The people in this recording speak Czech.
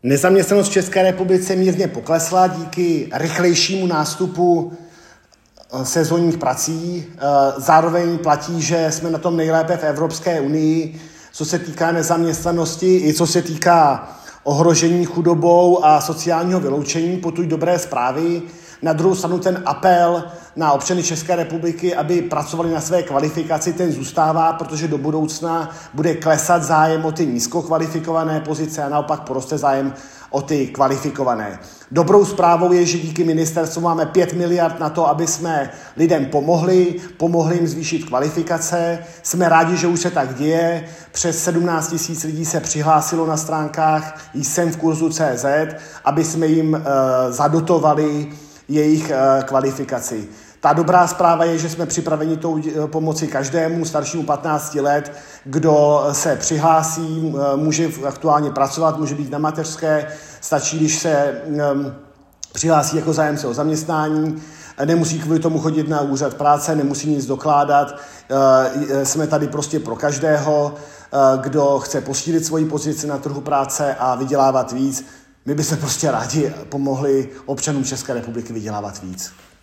Nezaměstnanost v České republice mírně poklesla díky rychlejšímu nástupu sezónních prací. Zároveň platí, že jsme na tom nejlépe v Evropské unii, co se týká nezaměstnanosti i co se týká ohrožení chudobou a sociálního vyloučení. Potud dobré zprávy. Na druhou stranu ten apel na občany České republiky, aby pracovali na své kvalifikaci, ten zůstává, protože do budoucna bude klesat zájem o ty nízkokvalifikované pozice a naopak poroste zájem o ty kvalifikované. Dobrou zprávou je, že díky ministerstvu máme 5 miliard na to, aby jsme lidem pomohli jim zvýšit kvalifikace. Jsme rádi, že už se tak děje. Přes 17 000 lidí se přihlásilo na stránkách Jsem v kurzu.cz, aby jsme jim zadotovali jejich kvalifikaci. Ta dobrá zpráva je, že jsme připraveni pomoci každému staršímu 15 let, kdo se přihlásí, může aktuálně pracovat, může být na mateřské, stačí, když se přihlásí jako zájemce o zaměstnání, nemusí kvůli tomu chodit na úřad práce, nemusí nic dokládat, jsme tady prostě pro každého, kdo chce posílit svoji pozici na trhu práce a vydělávat víc. My bychom prostě rádi pomohli občanům České republiky vydělávat víc.